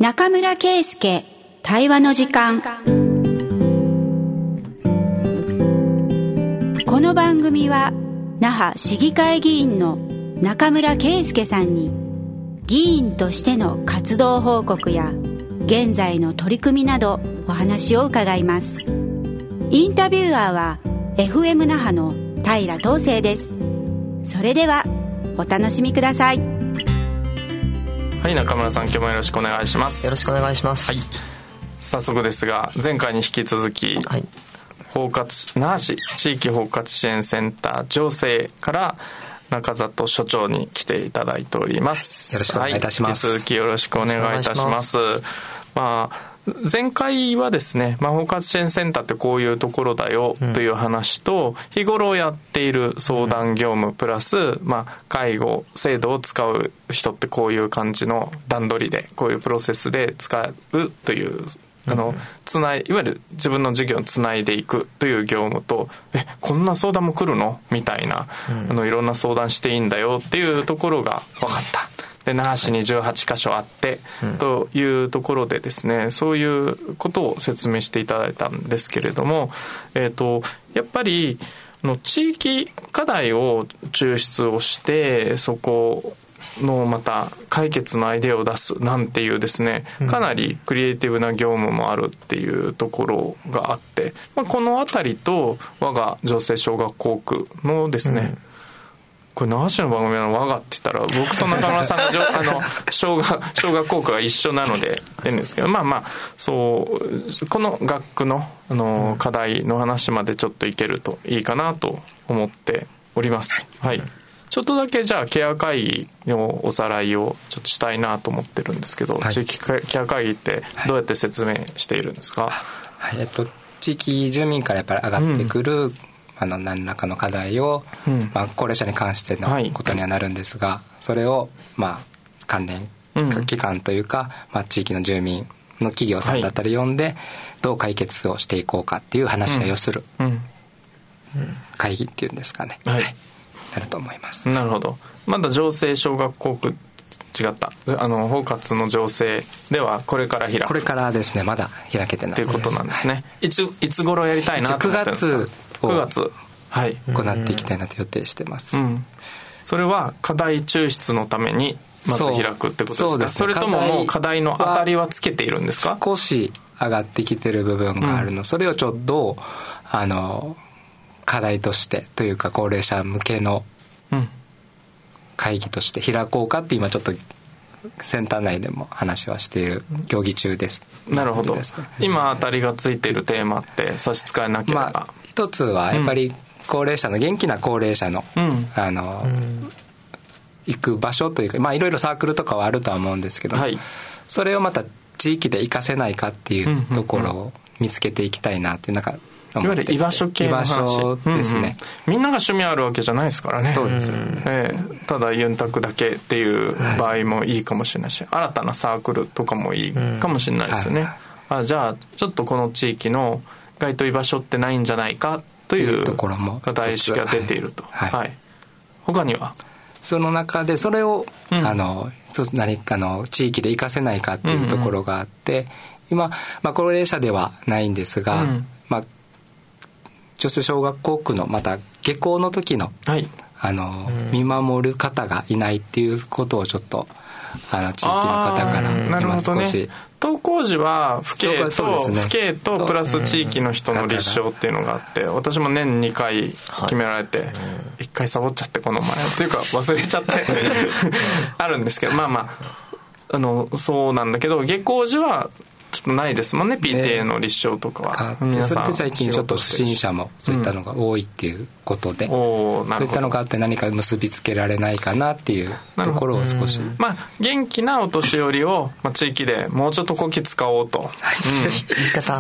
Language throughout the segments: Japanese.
中村圭介対話の時間。この番組は那覇市議会議員の中村圭介さんに議員としての活動報告や現在の取り組みなどお話を伺います。インタビュアーは FM 那覇の平東成です。それではお楽しみください。 はい、中村さん、今日もよろしくお願いします。 よろしくお願いします。 はい、早速ですが前回に引き続き、 はい、 那覇市地域包括支援センター情勢から中里所長に来ていただいております。 よろしくお願いいたします。 はい、引き続きよろしくお願いいたします。前回はですね、包括支援センターってこういうところだよという話と、日頃やっている相談業務プラス、介護制度を使う人ってこういう感じの段取りでこういうプロセスで使うという、いわゆる自分の事業をつないでいくという業務と、こんな相談も来るのみたいな、いろんな相談していいんだよっていうところが分かった。で、那覇市に18カ所あって、というところでですね、そういうことを説明していただいたんですけれども、やっぱり地域課題を抽出をしてそこのまた解決のアイデアを出すなんていうですね、かなりクリエイティブな業務もあるっていうところがあって、このあたりと我が女性小学校区のですね、これ那覇市の番組の我がって言ったら僕と中村さんが小学校区が一緒なので言うんですけど、そうこの学区の、課題の話までちょっといけるといいかなと思っております。はい、ちょっとだけじゃあケア会議のおさらいをちょっとしたいなと思ってるんですけど、地域ケア会議ってどうやって説明しているんですか？ 地域住民からやっぱり上がってくる、何らかの課題を、高齢者に関してのことにはなるんですが、それを関連機関というか、地域の住民の企業さんだったり呼んで、どう解決をしていこうかっていう話し合いをする会議っていうんですかね、なると思います。 なるほど。まだ情勢小学校区違った包括の情勢ではこれから開く、 これからですね、まだ開けてないということなんですね。いつ頃やりたいなと思ってるんですか？9月行っていきたいなと予定してます。 それは課題抽出のためにまず開くってことですか？それとももう課題の当たりはつけているんですか？ 少し上がってきてる部分があるの、それをちょっと課題としてというか高齢者向けの会議として開こうかって今ちょっとセンター内でも話はしている協議中です。 なるほど。今当たりがついているテーマって差し支えなければ、 一つはやっぱり高齢者の、元気な高齢者の、行く場所というか、いろいろサークルとかはあるとは思うんですけど、それをまた地域で活かせないかっていうところを見つけていきたいなっていう、 いわゆる居場所系の話。 居場所ですね、 みんなが趣味あるわけじゃないですからね。 そうですよね。 ただユンタクだけっていう場合もいいかもしれないし、新たなサークルとかもいいかもしれないですよね。じゃあちょっとこの地域の該当居場所ってないんじゃないかという課題意識が出ていると。他にはその中でそれを、何かの地域で活かせないかっていうところがあって、今、高齢者ではないんですが、女性小学校区のまた下校の時の、見守る方がいないっていうことをちょっと地域の方から今少し、 登校時は府警とプラス地域の人の立証っていうのがあって、私も年2回決められて、1回サボっちゃってこの前というか忘れちゃってあるんですけど、そうなんだけど下校時はちょっとないですもんね、PTA の立証とかは。皆さんそれで最近ちょっと不審者もそういったのが多いっていうことで、そういったのがあって何か結びつけられないかなっていうところを少し、 元気なお年寄りを、地域でもうちょっとこき使おうと、 言い方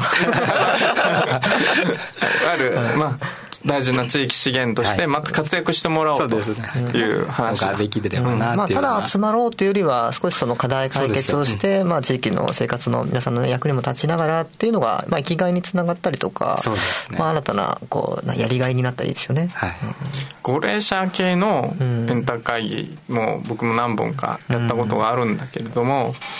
ある、大事な地域資源としてまた活躍してもらおうという話ができればなっていう、 ただ集まろうというよりは少しその課題解決をして、地域の生活の皆さんの役にも立ちながらっていうのが、生きがいにつながったりとか、新たなやりがいになったりですよね。 高齢者系のエンター会議も僕も何本かやったことがあるんだけれども、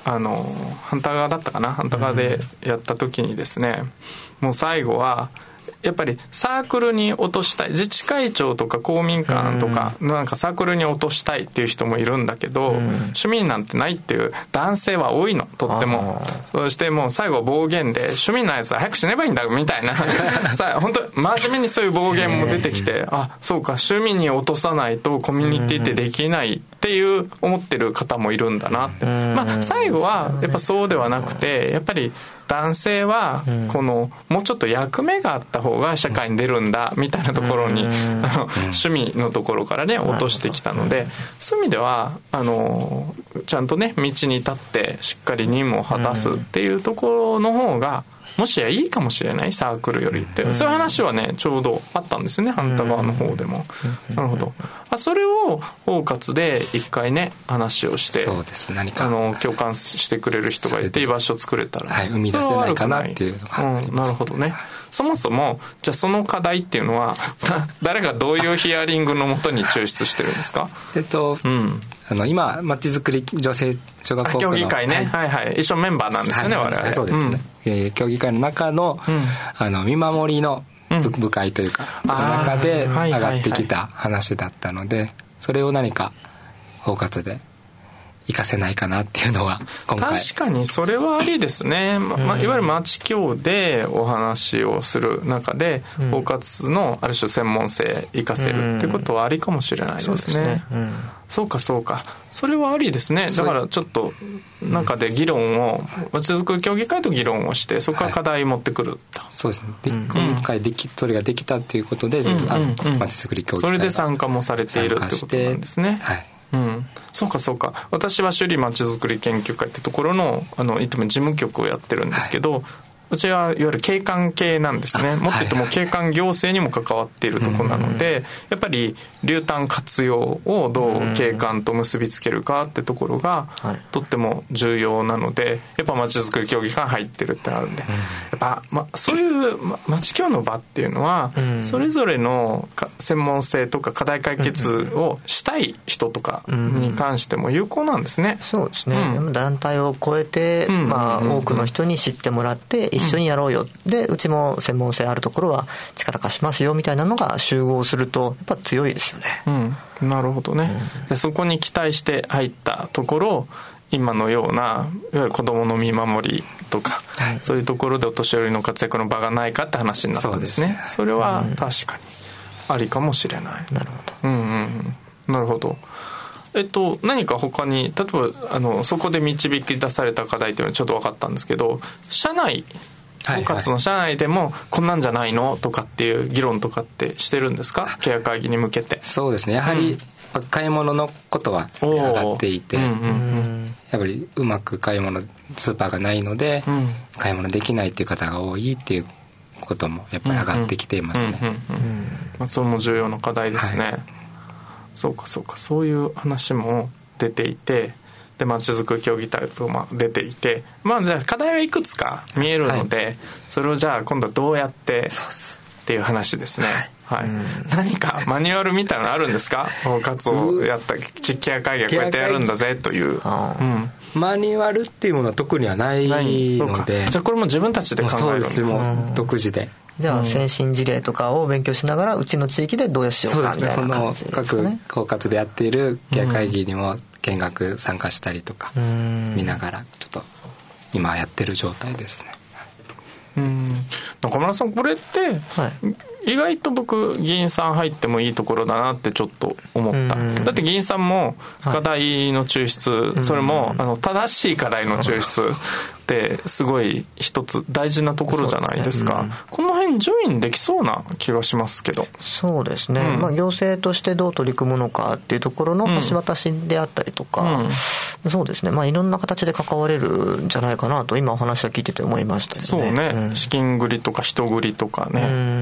反対側だったかな、反対側でやった時にですね、もう最後はやっぱりサークルに落としたい、自治会長とか公民館とかなんかサークルに落としたいっていう人もいるんだけど、趣味なんてないっていう男性は多いの、とっても。そしてもう最後暴言で、趣味のやつは早く死ねばいいんだみたいなさあ本当真面目にそういう暴言も出てきて、あ、そうか、趣味に落とさないとコミュニティってできないっていう思ってる方もいるんだなって。まあ最後はやっぱそうではなくて、やっぱり男性はこのもうちょっと役目があった方が社会に出るんだみたいなところに趣味のところからね落としてきたので、そういう意味ではちゃんとね道に立ってしっかり任務を果たすっていうところの方がもしやいいかもしれない、サークルよりって、そういう話はねちょうどあったんですよね、反対側の方でも。なるほど。それを包括で一回ね話をして、 そうです、何か共感してくれる人がいて居場所を作れたら、 はい、生み出せないかなっていうのが、 なるほどね。そもそもじゃあその課題っていうのは誰がどういうヒアリングのもとに抽出してるんですか？ 今まちづくり女性小学校協議会ね、はいはい、一緒メンバーなんですよね、我々。 そうですね、協議会の中の、見守りの部会というか、中で上がってきた話だったので、それを何か包括で活かせないかなっていうのが今回。 確かにそれはありですね、いわゆる町協でお話をする中で包括のある種専門性活かせるってことはありかもしれないですね。そうかそうか、それはありですね。だからちょっと中で議論を、町づくり協議会と議論をして、そこから課題持ってくると、はい、 そうですね。で、今回それができたということで、町づくり協議会それで参加もされているってことなんですね。はい、そうかそうか。私は首里まちづくり研究会ってところのいつも事務局をやってるんですけど、うちはいわゆる景観系なんですね。もっと言っても景観行政にも関わっているところなので、やっぱり流端活用をどう景観と結びつけるかってところがとっても重要なので、やっぱ町づくり協議会入ってるってなるんで、やっぱ、そういう町協の場っていうのはそれぞれの専門性とか課題解決をしたい人とかに関しても有効なんですね。 そうですね、団体を超えて、多くの人に知ってもらって一緒にやろうよ、でうちも専門性あるところは力貸しますよみたいなのが集合するとやっぱ強いですよね。 なるほどね。でそこに期待して入ったところ、今のようないわゆる子どもの見守りとか、そういうところでお年寄りの活躍の場がないかって話になったんですね。それは確かにありかもしれない。 なるほど。 なるほど。何か他に例えばそこで導き出された課題というのはちょっと分かったんですけど、社内包括の社内でもこんなんじゃないのとかっていう議論とかってしてるんですか、ケア会議に向けて。 そうですね、やはり、買い物のことは上がっていて、やっぱりうまく買い物スーパーがないので、買い物できないっていう方が多いっていうこともやっぱり上がってきていますね。 それも重要な課題ですね。そうかそうか、そういう話も出ていて、で町づくり協議体と出ていて、じゃあ課題はいくつか見えるので、それをじゃあ今度はどうやってっていう話ですね。何かマニュアルみたいなのあるんですか？包括をやった地域ケア会議はこうやってやるんだぜという。 マニュアルっていうものは特にはないので、 じゃあこれも自分たちで考える。 そうです、もう独自で。 じゃあ先進事例とかを勉強しながらうちの地域でどうしようかみたいな感じですかね。 各包括でやっているケア会議にも見学参加したりとか見ながらちょっと今やってる状態ですね。 中村さん、これって、意外と僕議員さん入ってもいいところだなってちょっと思った。だって議員さんも課題の抽出、それも正しい課題の抽出ってすごい一つ大事なところじゃないですか。この辺順位できそうな気がしますけど。 そうですね、行政としてどう取り組むのかっていうところの橋渡しであったりとか、そうですね、いろんな形で関われるんじゃないかなと今お話は聞いてて思いましたよね。 そうね、資金繰りとか人繰りとかね、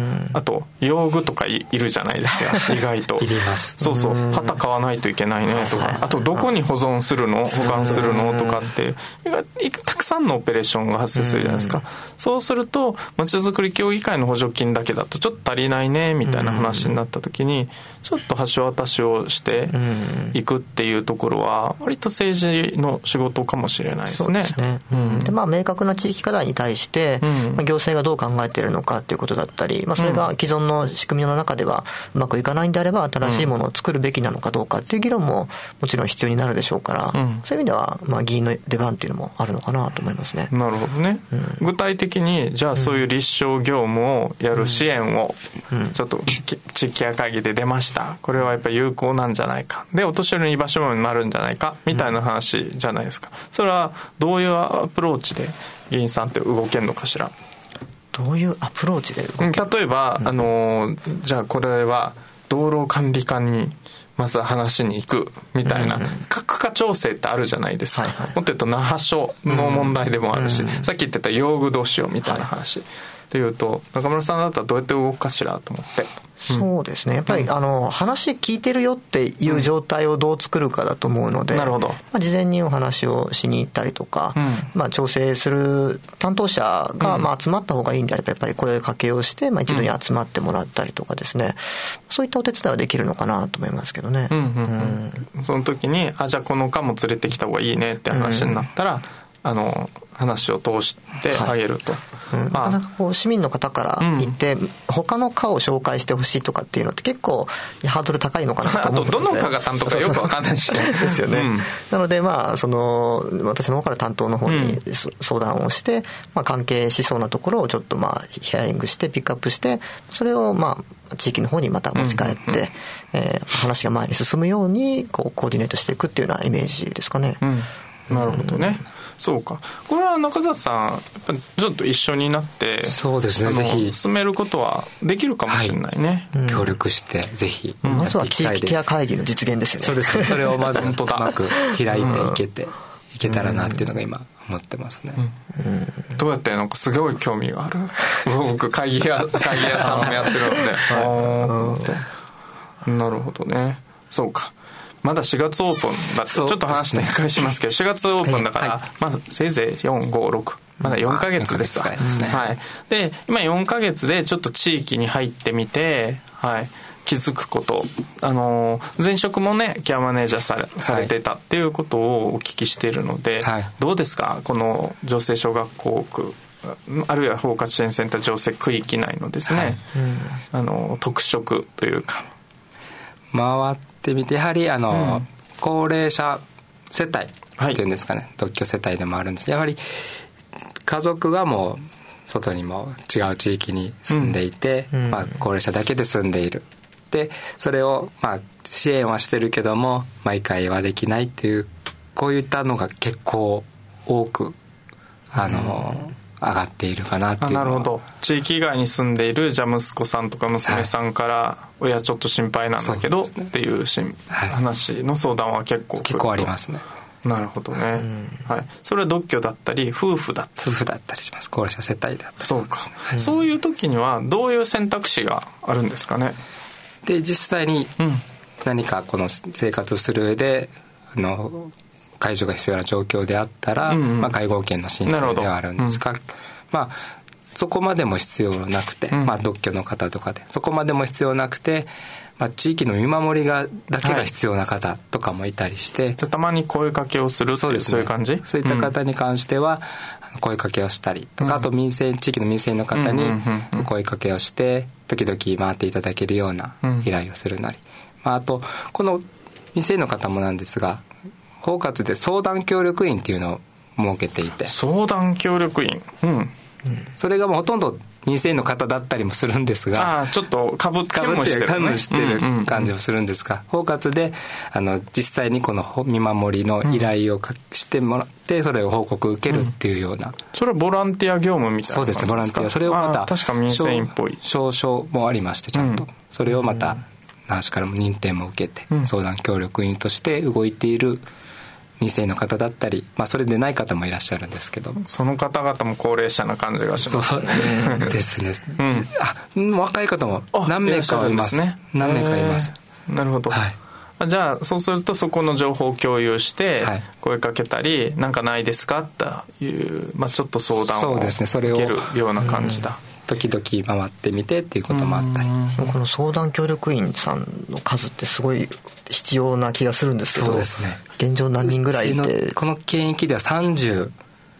あと用具とか いるじゃないですか意外といります。 そうそう、旗買わないといけないねとか、あとどこに保存するの保管するのとかってたくさんのオペレーションが発生するじゃないですか。そうするとまちづくり協議会の補助金だけだとちょっと足りないねみたいな話になった時にちょっと橋渡しをしていくっていうところは割と政治の仕事かもしれないですね。 で明確な地域課題に対して、行政がどう考えているのかっていうことだったり、それが既存の仕組みの中ではうまくいかないんであれば新しいものを作るべきなのかどうかっていう議論ももちろん必要になるでしょうから、そういう意味では議員の出番っていうのもあるのかなと思いますね。 なるほどね、具体的にじゃあそういう立証業務をやる支援をちょっと地域や会議で出ました、これはやっぱり有効なんじゃないか、でお年寄りの居場所になるんじゃないかみたいな話じゃないですか。それはどういうアプローチで議員さんって動けるのかしら。 どういうアプローチで動ける？ 例えば、じゃあこれは道路管理課にまず話しに行くみたいな、各課調整ってあるじゃないですか、もっと言うと那覇署の問題でもあるし、さっき言ってた用具どうしようみたいな話でいうと、中村さんだったらどうやって動くかしらと思って。 そうですね、やっぱり、話聞いてるよっていう状態をどう作るかだと思うので、 なるほど、 事前にお話をしに行ったりとか、調整する担当者が、集まった方がいいんであればやっぱり声かけをして、一度に集まってもらったりとかですね、そういったお手伝いはできるのかなと思いますけどね。 その時にじゃあこの課も連れてきた方がいいねって話になったら、話を通してあげると、 なかなか市民の方から言って、他の課を紹介してほしいとかっていうのって結構ハードル高いのかなと思うので、 あとどの課が担当かよく分かんないしですよね、なので私の方から担当の方に相談をして、関係しそうなところをちょっとヒアリングしてピックアップして、それを地域の方にまた持ち帰って、話が前に進むようにコーディネートしていくっていうようなイメージですかね。 なるほどね、そうか。これは中里さんやっぱりちょっと一緒になって、 そうですね、ぜひ進めることはできるかもしれないね、 協力してぜひまずは地域ケア会議の実現ですよね。 そうですね、それをまずうまく開いていけたらなっていうのが今思ってますね。 どうやってすごい興味がある僕会議屋さんもやってるのでなるほどね、そうか。まだ4月オープンだってちょっと話展開しますけど、4月オープンだから、まだせいぜい4、5、6まだ4ヶ月ですわ。で今4ヶ月でちょっと地域に入ってみて、気づくこと、前職もねケアマネージャーされてたっていうことをお聞きしているので、どうですか、この女性小学校区あるいは包括支援センター常設区域内のですね、特色というか回ってみて、やはり高齢者世帯っていうんですかね、独居世帯でもあるんです。やはり家族がもう外にも違う地域に住んでいて、高齢者だけで住んでいる。でそれを支援はしてるけども毎回はできないっていう、こういったのが結構多く上がっているかなっていうのは。 なるほど。地域以外に住んでいるじゃあ息子さんとか娘さんから親ちょっと心配なんだけどっていう話の相談は結構ありますね。 なるほどね、それは独居だったり夫婦だったりします。高齢者世帯であったりします、 そうか、そういう時にはどういう選択肢があるんですかね。 で実際に何かこの生活する上で介助が必要な状況であったら、介護保険の申請ではあるんですが、そこまでも必要なくて、独居の方とかでそこまでも必要なくて、地域の見守りだけが必要な方とかもいたりして、 たまに声かけをするっていう、そういう感じ。 そういった方に関しては声かけをしたりとか、あと地域の民生の方に声かけをして時々回っていただけるような依頼をするなり、あとこの民生の方もなんですが、包括で相談協力員っていうのを設けていて。 相談協力員、 それがもうほとんど民生の方だったりもするんですが、 ちょっとかぶってる感じもするんですが、包括で実際にこの見守りの依頼をしてもらって、それを報告受けるっていうような、 それはボランティア業務みたいな。 そうですね、ボランティア。それをまた確か民生員っぽい証書もありまして、ちゃんとそれをまた那覇市からも認定も受けて、相談協力員として動いている 2世の方だったり、それでない方もいらっしゃるんですけど、 その方々も高齢者な感じがしますね。 そうですね、若い方も何名かいます。何名かいます。 なるほど、じゃあそうするとそこの情報を共有して声かけたり、なんかないですかっていう、ちょっと相談を受けるような感じだ。 時々回ってみてっていうこともあったり、 この相談協力員さんの数ってすごい必要な気がするんですけど、 そうですね、 現状何人ぐらいで、 この県域では37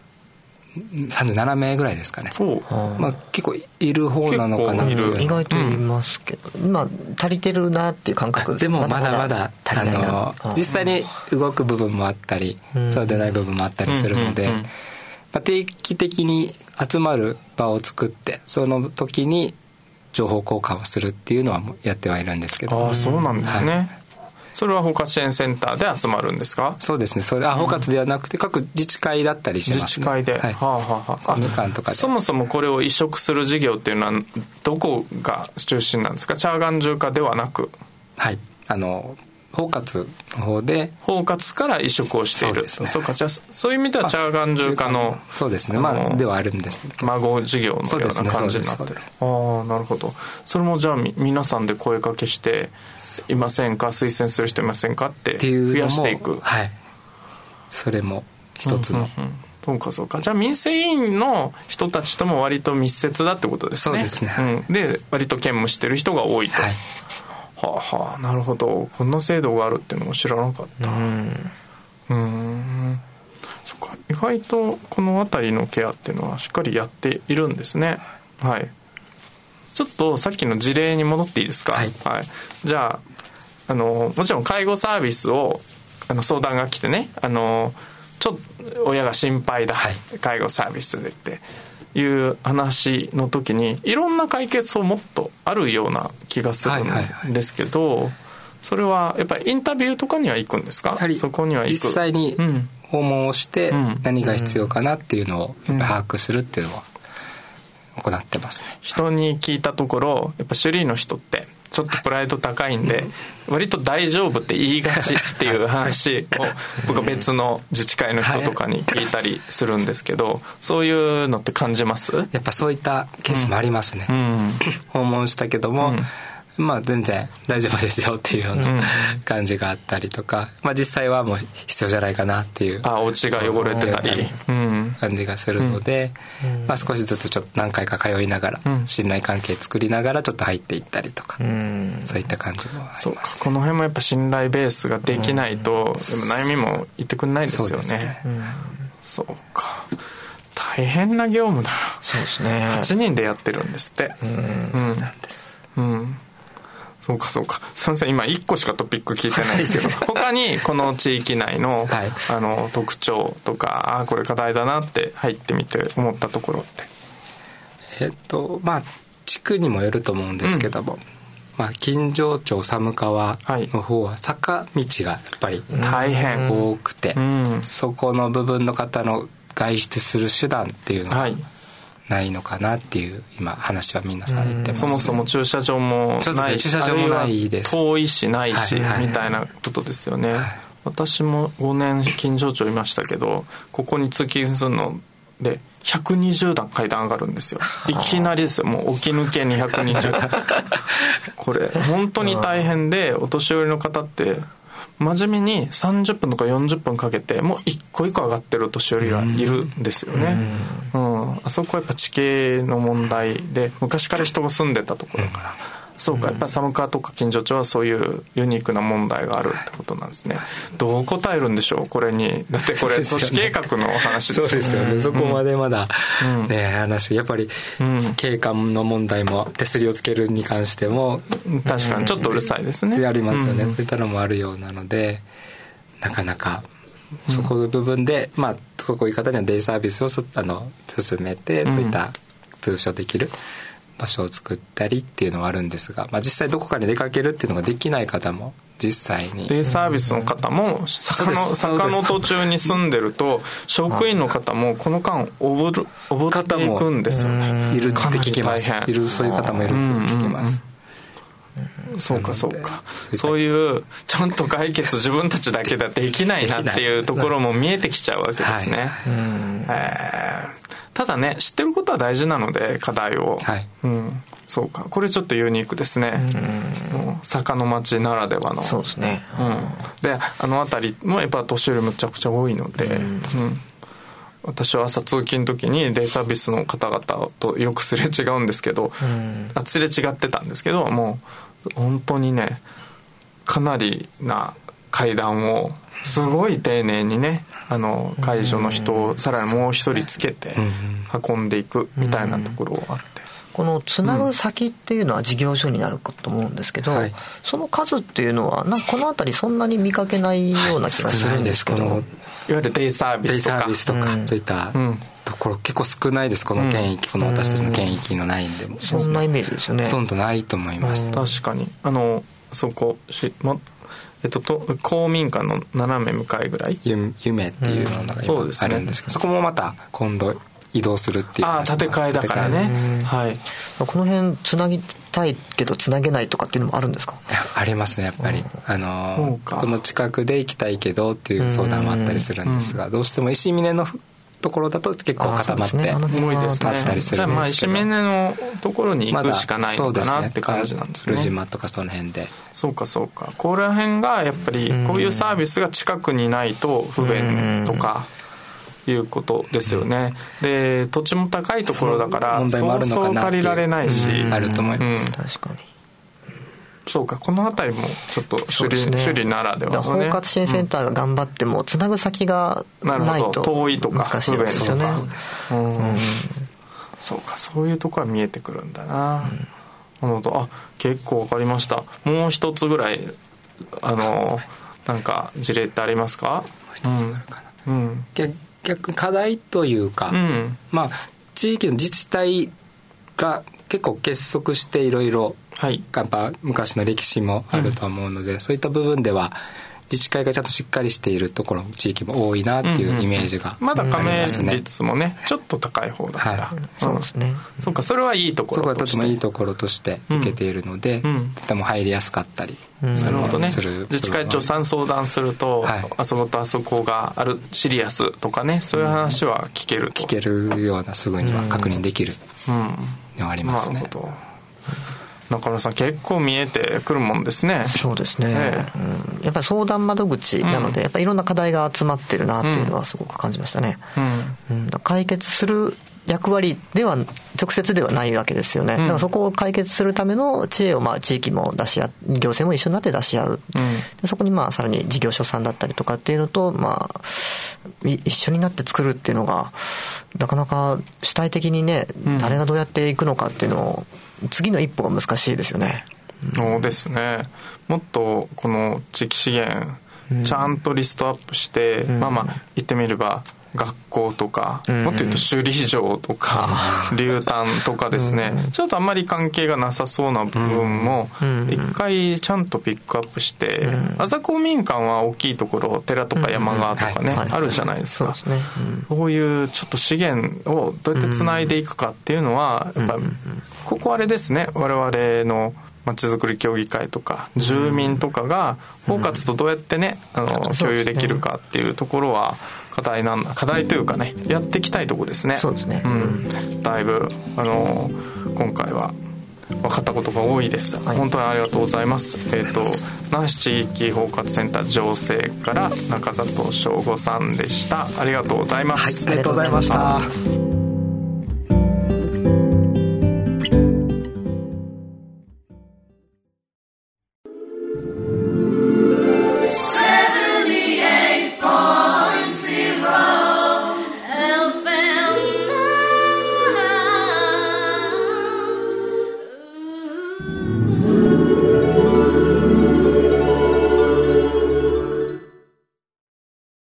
名ぐらいですかね。結構いる方なのかな。 意外といますけど、今足りてるなっていう感覚です。 でもまだまだ足りないな。実際に動く部分もあったり、そうでない部分もあったりするので、定期的に集まる場を作って、その時に情報交換をするっていうのはやってはいるんですけど。 そうなんですね。それは包括支援センターで集まるんですか？ そうですね。それ包括ではなくて各自治会だったりしますね。 自治会で、 みかんとかで。 そもそもこれを移植する事業っていうのはどこが中心なんですか？チャーガン中華ではなく。 包括の方で、 包括から移植をしている。そうか、じゃあそういう意味ではチャーガン中華の、 そうですね、ではあるんですけど、 孫事業のような感じになってる。なるほど。それもじゃあ皆さんで声かけしていませんか、推薦する人いませんかって増やしていく。 それも一つの、 そうか。じゃあ民生委員の人たちとも割と密接だってことですね。 そうですね、 で割と兼務してる人が多いと。なるほど。こんな制度があるっていうのも知らなかった。そっか。意外とこの辺りのケアっていうのはしっかりやっているんですね。ちょっとさっきの事例に戻っていいですか？じゃあもちろん介護サービスを相談が来てね、ちょっと親が心配だ、介護サービスでっていう話の時にいろんな解決法もっとあるような気がするんですけど、それはやっぱりインタビューとかには行くんですか？そこには行く。 実際に訪問をして何が必要かなっていうのをやっぱ把握するっていうのは行ってますね。 人に聞いたところ、やっぱ首里の人ってちょっとプライド高いんで割と大丈夫って言いがちっていう話を僕は別の自治会の人とかに聞いたりするんですけど、そういうのって感じます？ やっぱそういったケースもありますね。訪問したけども、全然大丈夫ですよっていうような感じがあったりとか、実際はもう必要じゃないかなっていう、 お家が汚れてたり感じがするので、少しずつちょっと何回か通いながら、信頼関係作りながらちょっと入っていったりとか、そういった感じもあります。 この辺もやっぱ信頼ベースができないと、でも悩みも言ってくれないですよね。そうか、大変な業務だ。 そうですね。 8人でやってるんですって。なんです。そうか。すみません、今1個しかトピック聞いてないですけど他にこの地域内の、特徴とか、これ課題だなって入ってみて思ったところって。 地区にもよると思うんですけども、金城町寒川の方は坂道がやっぱり大変多くて、そこの部分の方の外出する手段っていうのはないのかなっていう今話は皆さん言ってますね。 そもそも駐車場もない、 駐車場もないです。 遠いしないし、みたいなことですよね。私も5年金城町いましたけど、ここに通勤するので120段階段上がるんですよ。いきなりですよ。もう起き抜けに120段これ本当に大変で、お年寄りの方って真面目に30分とか40分かけてもう一個一個上がってるお年寄りがいるんですよね。あそこはやっぱ地形の問題で、昔から人が住んでたところから、そうか、やっぱり寒川とか金城町はそういうユニークな問題があるってことなんですね。どう答えるんでしょうこれに。だってこれ都市計画の話でしょ。 そうですよね。そこまでまだ話、やっぱり景観の問題も手すりをつけるに関しても確かにちょっとうるさいですね。 でありますよね。そういったのもあるようなので、なかなかそこの部分で、こういう方にはデイサービスを進めて、そういった通所できる場所を作ったりっていうのはあるんですが、実際どこかに出かけるっていうのができない方も実際に、 デイサービスの方も坂の途中に住んでると、職員の方もこの間おぶっていくんですよね。 いるって聞きます。そういう方もいるって聞きます。 そうかそうか。そういうちゃんと解決自分たちだけではできないなっていうところも見えてきちゃうわけですね。ただね、知ってることは大事なので、課題を、そうか、これちょっとユニークですね。坂の町ならではの。 そうですね。 で、あの辺りもやっぱ年寄りむちゃくちゃ多いので、私は朝通勤の時にデイサービスの方々とよくすれ違うんですけど、すれ違ってたんですけど、もう本当にね、かなりな階段をすごい丁寧にね、介助の人をさらにもう一人つけて運んでいくみたいなところがあって、 このつなぐ先っていうのは事業所になるかと思うんですけど、その数っていうのはなんかこの辺りそんなに見かけないような気がするんですけど、 いわゆるデイサービスとかそういったところ結構少ないです。この県域、この私たちの県域のないんでもそんなイメージですよね。 ほとんどないと思います。 確かにそこ公民館の斜め向かいぐらい夢っていうのが今あるんですけど、そこもまた今度移動するっていう建て替えだからね。 この辺つなぎたいけどつなげないとかっていうのもあるんですか？ ありますね、やっぱり。この近くで行きたいけどっていう相談もあったりするんですが、どうしても石峰のところだと結構固まって多いですね。 たりするんですけど、 じゃあ石峰のところに行くしかないのかなって感じなんですね。 古島とかその辺で。 そうかそうか。ここら辺がやっぱりこういうサービスが近くにないと不便とかいうことですよね。で、土地も高いところだからそうそう借りられないし、 あると思います。 確かに。 そうか、この辺りもちょっと首里ならではのね。 包括支援センターが頑張ってもつなぐ先がないと遠いとか難しいですよね。 そうか、そういうところは見えてくるんだな。結構わかりました。もう一つぐらいなんか事例ってありますか？ 逆課題というか、地域の自治体が結構結束していろいろやっぱ昔の歴史もあると思うので、そういった部分では自治会がちゃんとしっかりしているところ地域も多いなっていうイメージがありますね。 まだ加盟率もねちょっと高い方だから、 そうですね。 そうか、それはいいところとして、 そこはとてもいいところとして受けているので、とても入りやすかったりなるほどね。自治会長さん相談すると、あそことあそこがあるシリアスとかね、そういう話は聞けると、 聞けるようなすぐには確認できるのはありますね。 なるほど。中村さん結構見えてくるもんですね。 そうですね、やっぱり相談窓口なので、やっぱりいろんな課題が集まってるなっていうのはすごく感じましたね。解決する役割では直接ではないわけですよね。だからそこを解決するための知恵を地域も出し合う、行政も一緒になって出し合う、でそこにさらに事業所さんだったりとかっていうのと、一緒になって作るっていうのがなかなか主体的にね、誰がどうやっていくのかっていうのを次の一歩が難しいですよね。 そうですね。もっとこの地域資源ちゃんとリストアップして、言ってみれば学校とか、もっと言うと修理場とか流炭とかですね、ちょっとあんまり関係がなさそうな部分も一回ちゃんとピックアップして、あざ公民館は大きいところ寺とか山側とかね、あるじゃないですか。そういうちょっと資源をどうやってつないでいくかっていうのはやっぱここあれですね、我々のまちづくり協議会とか住民とかが包括とどうやってね共有できるかっていうところは課題というかね、やっていきたいところですね。 そうですね。 だいぶ今回は分かったことが多いです。本当にありがとうございます。那覇市地域包括センター情勢から中里翔吾さんでした。ありがとうございます。 ありがとうございました。